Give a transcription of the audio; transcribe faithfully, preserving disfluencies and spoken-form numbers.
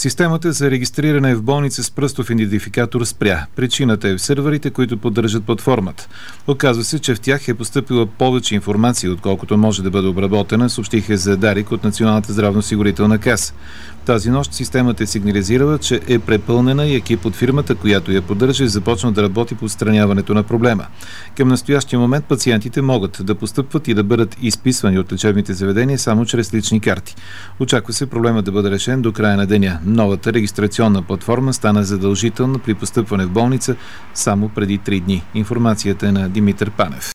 Системата за регистриране в болница с пръстов идентификатор спря. Причината е в сървърите, които поддържат платформата. Оказва се, че в тях е постъпила повече информация, отколкото може да бъде обработена, съобщиха за Дарик от Националната здравноосигурителна каса. Тази нощ системата е сигнализирала, че е препълнена и екип от фирмата, която я поддържа, е започнал да работи по отстраняването на проблема. Към настоящия момент пациентите могат да постъпват и да бъдат изписвани от лечебните заведения само чрез лични карти. Очаква се проблемът да бъде решен до края на деня. Новата регистрационна платформа стана задължителна при постъпване в болница само преди три дни. Информацията е на Димитър Панев.